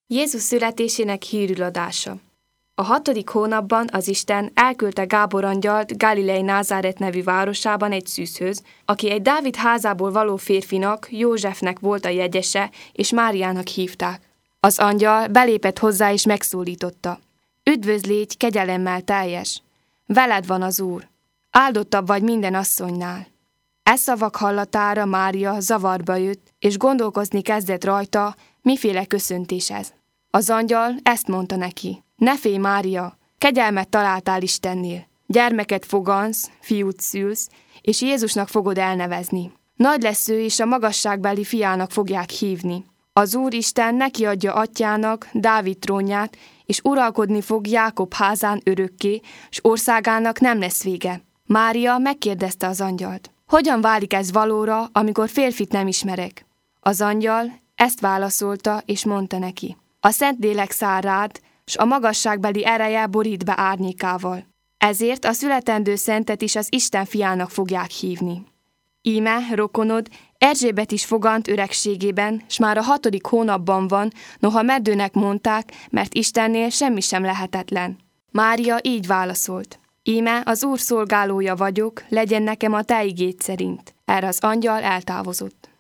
Jézus születésének hírüladása. A 6. hónapban az Isten elküldte Gábor angyalt Galilei Názáret nevű városában egy szűzhöz, aki egy Dávid házából való férfinak, Józsefnek volt a jegyese, és Máriának hívták. Az angyal belépett hozzá és megszólította. Üdvözl, légy kegyelemmel teljes! Veled van az Úr! Áldottabb vagy minden asszonynál! E szavak hallatára Mária zavarba jött, és gondolkozni kezdett rajta, miféle köszöntés ez. Az angyal ezt mondta neki. Ne félj, Mária, kegyelmet találtál Istennél. Gyermeket fogansz, fiút szülsz, és Jézusnak fogod elnevezni. Nagy lesz ő, és a magasságbeli fiának fogják hívni. Az Úr Isten neki adja atyának, Dávid trónját, és uralkodni fog Jákob házán örökké, s országának nem lesz vége. Mária megkérdezte az angyalt. Hogyan válik ez valóra, amikor férfit nem ismerek? Az angyal ezt válaszolta, és mondta neki. A Szentlélek száll rád, s a magasságbeli ereje borít be árnyékával. Ezért a születendő szentet is az Isten fiának fogják hívni. Íme, rokonod, Erzsébet is fogant öregségében, s már a 6. hónapban van, noha meddőnek mondták, mert Istennél semmi sem lehetetlen. Mária így válaszolt. Íme, az Úr szolgálója vagyok, legyen nekem a te igéd szerint. Erre az angyal eltávozott.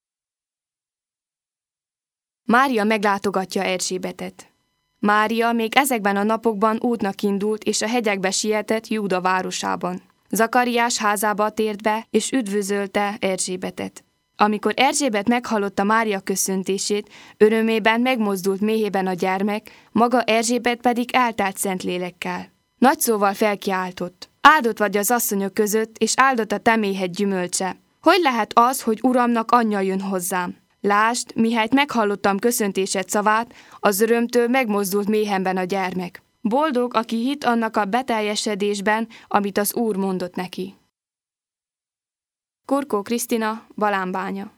Mária meglátogatja Erzsébetet. Mária még ezekben a napokban útnak indult, és a hegyekbe sietett Júda városában. Zakariás házába tért be, és üdvözölte Erzsébetet. Amikor Erzsébet meghallotta Mária köszöntését, örömében megmozdult méhében a gyermek, maga Erzsébet pedig eltelt Szentlélekkel. Nagy szóval felkiáltott. Áldott vagy az asszonyok között, és áldott a te méhed gyümölcse. Hogy lehet az, hogy Uramnak anyja jön hozzám? Lásd, mihelyt meghallottam köszöntésed szavát, az örömtől megmozdult méhemben a gyermek. Boldog, aki hitt annak a beteljesedésben, amit az Úr mondott neki. Kurkó Krisztina, Balánbánya.